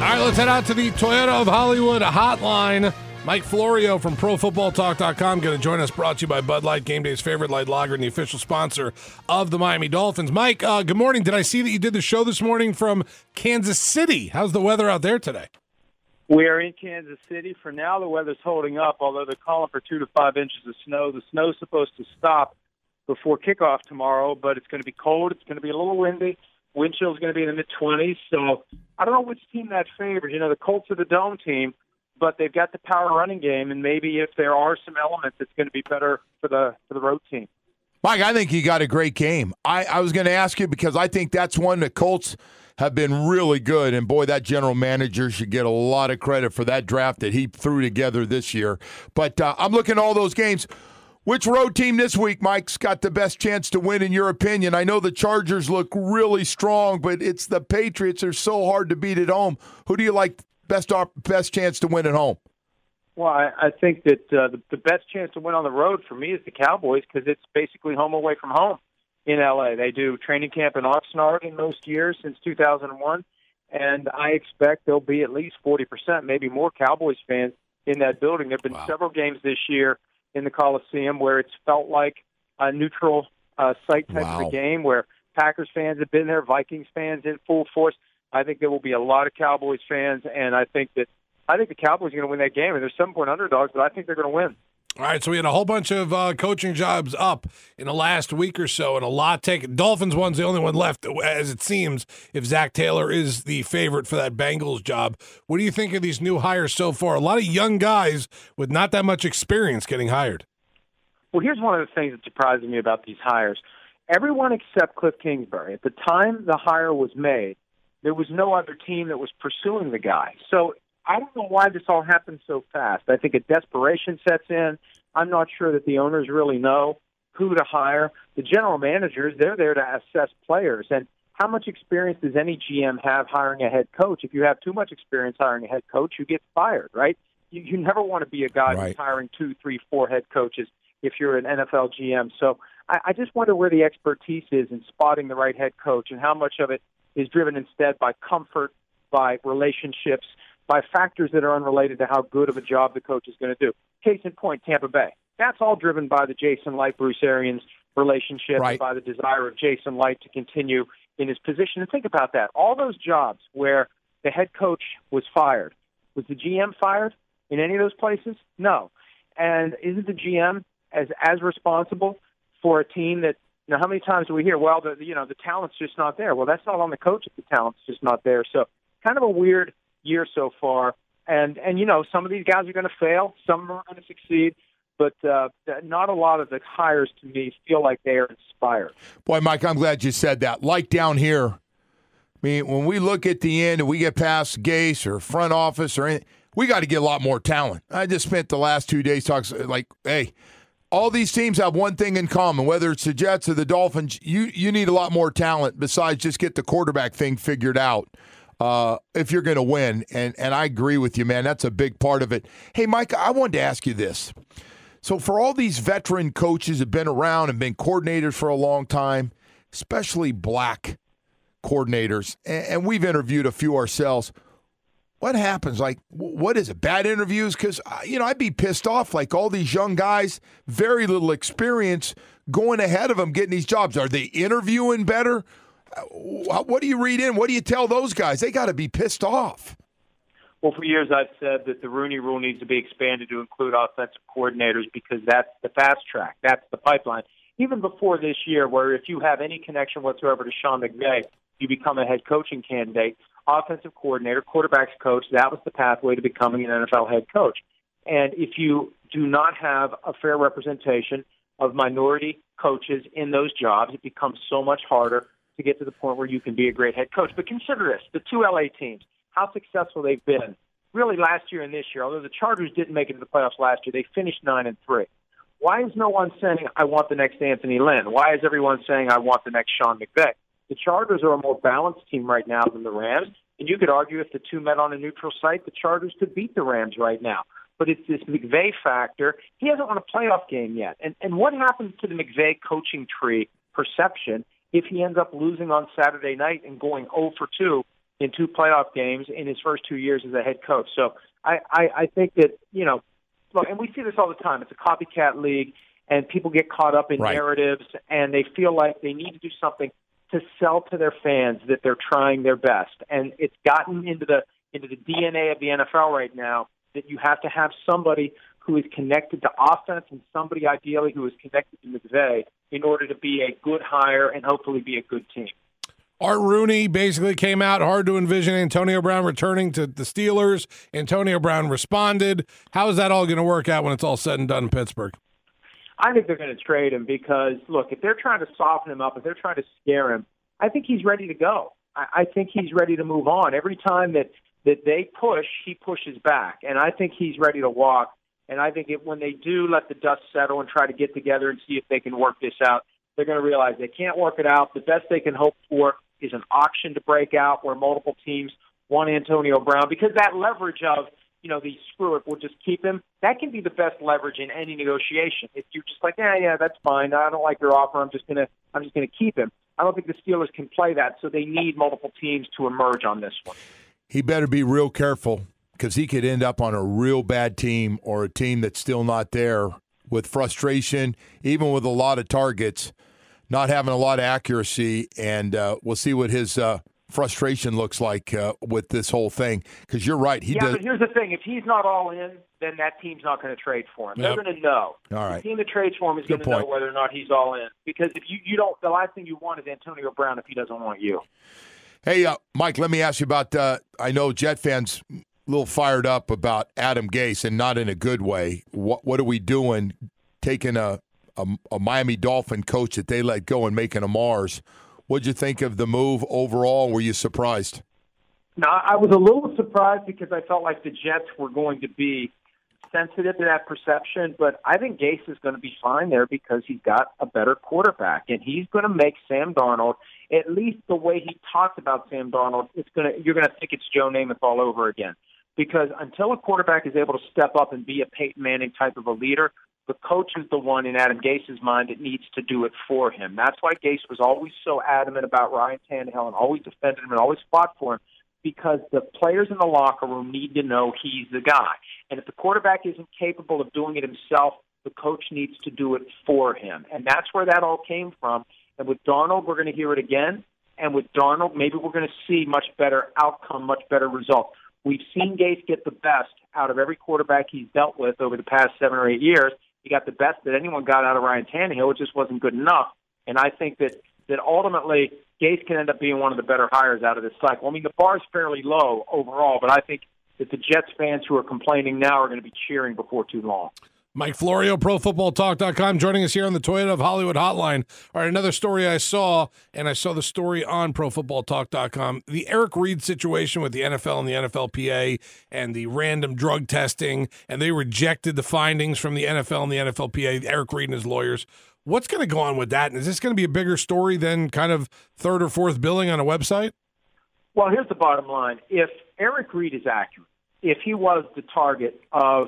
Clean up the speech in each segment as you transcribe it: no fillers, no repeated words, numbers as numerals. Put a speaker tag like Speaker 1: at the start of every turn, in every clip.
Speaker 1: All right, let's head out to the Toyota of Hollywood hotline. Mike Florio from ProFootballTalk.com going to join us, brought to you by Bud Light, game day's favorite light lager and the official sponsor of the Miami Dolphins. Mike, good morning. Did I see that you did the show this morning from Kansas City? How's the weather out there today?
Speaker 2: We are in Kansas City. For now, the weather's holding up, although they're calling for 2 to 5 inches of snow. The snow's supposed to stop before kickoff tomorrow, but it's going to be cold. It's going to be a little windy. Wind chill is going to be in the mid-20s. So I don't know which team that favors. You know, the Colts are the dome team, but they've got the power running game, and maybe if there are some elements, it's going to be better for the road team.
Speaker 3: Mike, I think you got a great game. I was going to ask you because I think that's one the Colts have been really good, and boy, that general manager should get a lot of credit for that draft that he threw together this year. But I'm looking at all those games. Which road team this week, Mike's got the best chance to win, in your opinion? I know the Chargers look really strong, but it's the Patriots. They're so hard to beat at home. Who do you like best chance to win at home?
Speaker 2: Well, I think that the best chance to win on the road for me is the Cowboys because it's basically home away from home in L.A. They do training camp in Oxnard in most years since 2001, and I expect there'll be at least 40%, maybe more Cowboys fans in that building. There have been several games this year in the Coliseum where it's felt like a neutral site type of a game where Packers fans have been there, Vikings fans in full force. I think there will be a lot of Cowboys fans, and I think the Cowboys are going to win that game. And they're 7-point underdogs, but I think they're going to win.
Speaker 1: All right, so we had a whole bunch of coaching jobs up in the last week or so, and a lot taken. Dolphins one's the only one left, as it seems, if Zach Taylor is the favorite for that Bengals job. What do you think of these new hires so far? A lot of young guys with not that much experience getting hired.
Speaker 2: Well, here's one of the things that surprises me about these hires. Everyone except Cliff Kingsbury, at the time the hire was made, there was no other team that was pursuing the guy. So I don't know why this all happened so fast. I think a desperation sets in. I'm not sure that the owners really know who to hire. The general managers, they're there to assess players. And how much experience does any GM have hiring a head coach? If you have too much experience hiring a head coach, you get fired, right? You never want to be a guy who's hiring 2, 3, 4 head coaches if you're an NFL GM. So I just wonder where the expertise is in spotting the right head coach and how much of it is driven instead by comfort, by relationships, by factors that are unrelated to how good of a job the coach is going to do. Case in point, Tampa Bay. That's all driven by the Jason Light, Bruce Arians relationship, and by the desire of Jason Light to continue in his position. And think about that. All those jobs where the head coach was fired, was the GM fired in any of those places? No. And isn't the GM as responsible for a team that, you know, how many times do we hear, well, the talent's just not there? Well, that's not on the coach if the talent's just not there. So kind of a weird year so far. And you know, some of these guys are going to fail. Some are going to succeed. But not a lot of the hires, to me, feel like they are inspired.
Speaker 3: Boy, Mike, I'm glad you said that. Like down here, I mean, when we look at the end and we get past Gase or front office or anything, we got to get a lot more talent. I just spent the last 2 days talking like, hey, all these teams have one thing in common, whether it's the Jets or the Dolphins, you need a lot more talent besides just get the quarterback thing figured out if you're going to win. And I agree with you, man. That's a big part of it. Hey, Mike, I wanted to ask you this. So for all these veteran coaches that have been around and been coordinators for a long time, especially black coordinators, and we've interviewed a few ourselves, what happens? Like, what is it? Bad interviews? Because, I'd be pissed off. Like all these young guys, very little experience, going ahead of them, getting these jobs. Are they interviewing better? What do you read in? What do you tell those guys? They got to be pissed off.
Speaker 2: Well, for years I've said that the Rooney Rule needs to be expanded to include offensive coordinators because that's the fast track. That's the pipeline. Even before this year, where if you have any connection whatsoever to Sean McVay, you become a head coaching candidate. Offensive coordinator, quarterbacks coach, that was the pathway to becoming an NFL head coach. And if you do not have a fair representation of minority coaches in those jobs, it becomes so much harder to get to the point where you can be a great head coach. But consider this, the two LA teams, how successful they've been really last year and this year. Although the Chargers didn't make it to the playoffs last year, they finished 9-3. Why is no one saying, I want the next Anthony Lynn? Why is everyone saying, I want the next Sean McVay? The Chargers are a more balanced team right now than the Rams, and you could argue if the two met on a neutral site, the Chargers could beat the Rams right now. But it's this McVay factor. He hasn't won a playoff game yet. And what happens to the McVay coaching tree perception if he ends up losing on Saturday night and going 0 for 2 in 2 playoff games in his first 2 years as a head coach. So I think that, look, and we see this all the time. It's a copycat league, and people get caught up in narratives, and they feel like they need to do something to sell to their fans that they're trying their best. And it's gotten into the DNA of the NFL right now that you have to have somebody who is connected to offense and somebody ideally who is connected to McVay in order to be a good hire and hopefully be a good team.
Speaker 1: Art Rooney basically came out. Hard to envision Antonio Brown returning to the Steelers. Antonio Brown responded. How is that all going to work out when it's all said and done in Pittsburgh?
Speaker 2: I think they're going to trade him because, look, if they're trying to soften him up, if they're trying to scare him, I think he's ready to go. I think he's ready to move on. Every time that they push, he pushes back. And I think he's ready to walk. And I think when they do let the dust settle and try to get together and see if they can work this out, they're going to realize they can't work it out. The best they can hope for is an auction to break out where multiple teams want Antonio Brown, because that leverage of, screw it, we'll just keep him, that can be the best leverage in any negotiation. If you're just like, yeah, that's fine, I don't like your offer, I'm just gonna keep him. I don't think the Steelers can play that, so they need multiple teams to emerge on this one.
Speaker 3: He better be real careful, because he could end up on a real bad team or a team that's still not there with frustration, even with a lot of targets, not having a lot of accuracy, and we'll see what his frustration looks like with this whole thing. Because you're right.
Speaker 2: But here's the thing. If he's not all in, then that team's not going to trade for him. They're going to know.
Speaker 3: All right.
Speaker 2: The team that trades for him is going to know whether or not he's all in. Because if you don't, the last thing you want is Antonio Brown if he doesn't want you.
Speaker 3: Hey, Mike, let me ask you about, I know Jet fans a little fired up about Adam Gase, and not in a good way. What are we doing taking a Miami Dolphin coach that they let go and making a Mars? What'd you think of the move overall? Were you surprised?
Speaker 2: No, I was a little surprised because I felt like the Jets were going to be sensitive to that perception, but I think Gase is going to be fine there because he's got a better quarterback, and he's going to make Sam Darnold, at least the way he talks about Sam Darnold, you're going to think it's Joe Namath all over again. Because until a quarterback is able to step up and be a Peyton Manning type of a leader, the coach is the one in Adam Gase's mind that needs to do it for him. That's why Gase was always so adamant about Ryan Tannehill and always defended him and always fought for him, because the players in the locker room need to know he's the guy. And if the quarterback isn't capable of doing it himself, the coach needs to do it for him. And that's where that all came from. And with Darnold, we're going to hear it again. And with Darnold, maybe we're going to see much better outcome, much better result. We've seen Gase get the best out of every quarterback he's dealt with over the past 7 or 8 years. He got the best that anyone got out of Ryan Tannehill. It just wasn't good enough. And I think that ultimately Gase can end up being one of the better hires out of this cycle. I mean, the bar is fairly low overall, but I think that the Jets fans who are complaining now are going to be cheering before too long.
Speaker 1: Mike Florio, ProFootballTalk.com, joining us here on the Toyota of Hollywood hotline. All right, another story I saw, and I saw the story on ProFootballTalk.com, the Eric Reid situation with the NFL and the NFLPA and the random drug testing, and they rejected the findings from the NFL and the NFLPA, Eric Reid and his lawyers. What's going to go on with that? And is this going to be a bigger story than kind of third or fourth billing on a website?
Speaker 2: Well, here's the bottom line. If Eric Reid is accurate, if he was the target of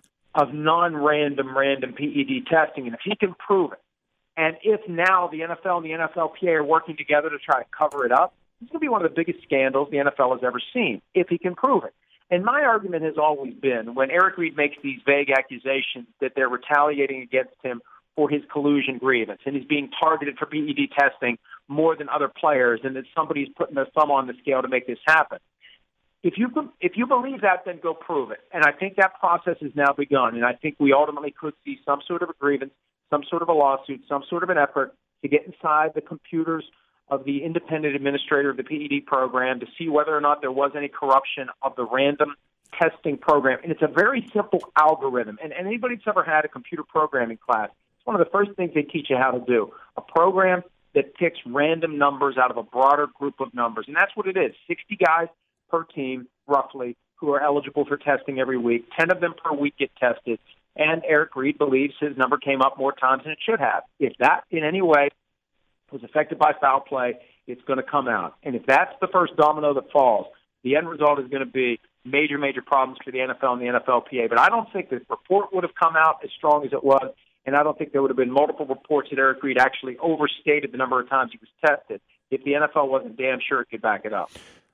Speaker 2: random PED testing, and if he can prove it, and if now the NFL and the NFLPA are working together to try to cover it up, it's going to be one of the biggest scandals the NFL has ever seen, if he can prove it. And my argument has always been, when Eric Reid makes these vague accusations that they're retaliating against him for his collusion grievance, and he's being targeted for PED testing more than other players, and that somebody's putting their thumb on the scale to make this happen. If you believe that, then go prove it. And I think that process has now begun. And I think we ultimately could see some sort of a grievance, some sort of a lawsuit, some sort of an effort to get inside the computers of the independent administrator of the PED program to see whether or not there was any corruption of the random testing program. And it's a very simple algorithm. And anybody that's ever had a computer programming class, it's one of the first things they teach you how to do. A program that picks random numbers out of a broader group of numbers. And that's what it is. 60 guys per team, roughly, who are eligible for testing every week. 10 of them per week get tested. And Eric Reid believes his number came up more times than it should have. If that in any way was affected by foul play, it's going to come out. And if that's the first domino that falls, the end result is going to be major, major problems for the NFL and the NFLPA. But I don't think the report would have come out as strong as it was, and I don't think there would have been multiple reports that Eric Reid actually overstated the number of times he was tested if the NFL wasn't damn sure it could back it up.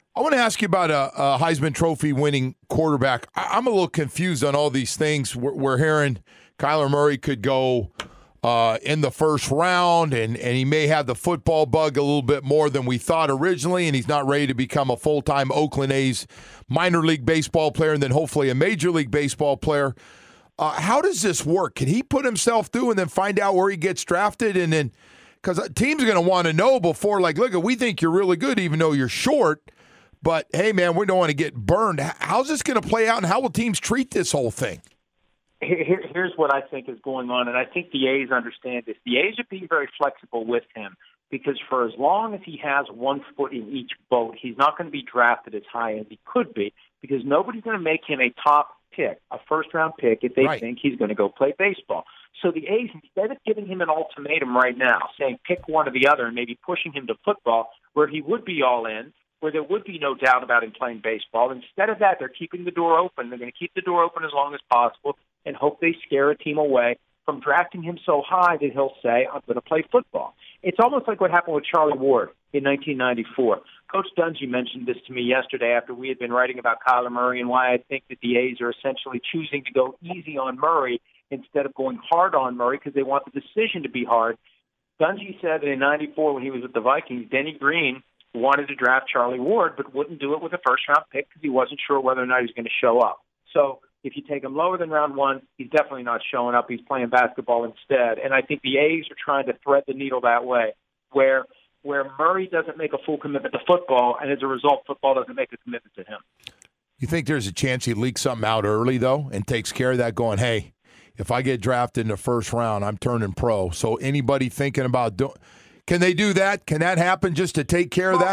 Speaker 3: I want to ask you about a Heisman Trophy winning quarterback. I'm a little confused on all these things. We're hearing Kyler Murray could go in the first round, and he may have the football bug a little bit more than we thought originally, and he's not ready to become a full-time Oakland A's minor league baseball player and then hopefully a major league baseball player. How does this work? Can he put himself through and then find out where he gets drafted? And then, because teams are going to want to know before, like, look, we think you're really good even though you're short. But, hey, man, we don't want to get burned. How's this going to play out, and how will teams treat this whole thing?
Speaker 2: Here's what I think is going on, and I think the A's understand this. The A's are being very flexible with him because for as long as he has one foot in each boat, he's not going to be drafted as high as he could be because nobody's going to make him a top pick, a first-round pick, if they think he's going to go play baseball. So the A's, instead of giving him an ultimatum right now, saying pick one or the other and maybe pushing him to football where he would be all in, where there would be no doubt about him playing baseball. Instead of that, they're keeping the door open. They're going to keep the door open as long as possible and hope they scare a team away from drafting him so high that he'll say, I'm going to play football. It's almost like what happened with Charlie Ward in 1994. Coach Dungy mentioned this to me yesterday after we had been writing about Kyler Murray and why I think that the A's are essentially choosing to go easy on Murray instead of going hard on Murray because they want the decision to be hard. Dungy said that in 94 when he was with the Vikings, Denny Green wanted to draft Charlie Ward but wouldn't do it with a first-round pick because he wasn't sure whether or not he was going to show up. So if you take him lower than round one, he's definitely not showing up. He's playing basketball instead. And I think the A's are trying to thread the needle that way, where Murray doesn't make a full commitment to football, and as a result, football doesn't make a commitment to him.
Speaker 3: You think there's a chance he leaks something out early, though, and takes care of that going, hey, if I get drafted in the first round, I'm turning pro. So anybody thinking about can they do that? Can that happen just to take care of that?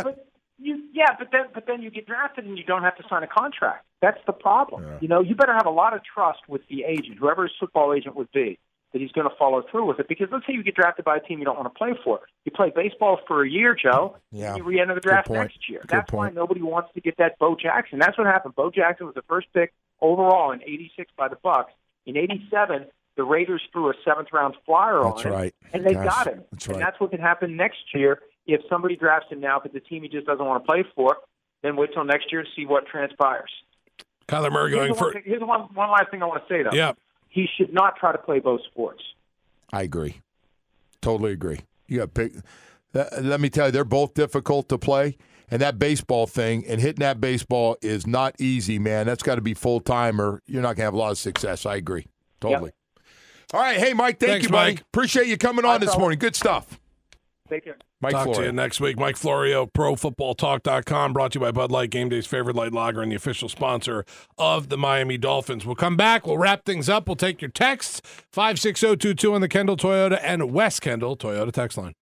Speaker 2: But then you get drafted and you don't have to sign a contract. That's the problem.
Speaker 3: Yeah.
Speaker 2: You know, you better have a lot of trust with the agent, whoever his football agent would be, that he's going to follow through with it. Because let's say you get drafted by a team you don't want to play for. You play baseball for a year, Joe, and you re-enter the draft next year. That's why nobody wants to get that Bo Jackson. That's what happened. Bo Jackson was the first pick overall in 86 by the Bucks. In 87, the Raiders threw a seventh-round flyer on him, and they got him. And that's what could happen next year if somebody drafts him now, but the team he just doesn't want to play for, then wait till next year to see what transpires.
Speaker 1: Kyler Murray going for...
Speaker 2: Here's one last thing I want to say, though.
Speaker 1: Yeah.
Speaker 2: He should not try to play both sports.
Speaker 3: I agree. Totally agree. You got pick. Let me tell you, they're both difficult to play, and that baseball thing and hitting that baseball is not easy, man. That's got to be full-time or you're not going to have a lot of success. I agree. Totally. Yep. All right. Hey, Mike, thanks you, buddy.
Speaker 1: Mike.
Speaker 3: Appreciate you coming on this morning. Good stuff.
Speaker 2: Take care.
Speaker 3: Mike
Speaker 1: Talk
Speaker 3: Florio.
Speaker 1: to you next week. Mike Florio, ProFootballTalk.com, brought to you by Bud Light, Game Day's favorite light lager and the official sponsor of the Miami Dolphins. We'll come back. We'll wrap things up. We'll take your texts. 56022 on the Kendall Toyota and West Kendall Toyota text line.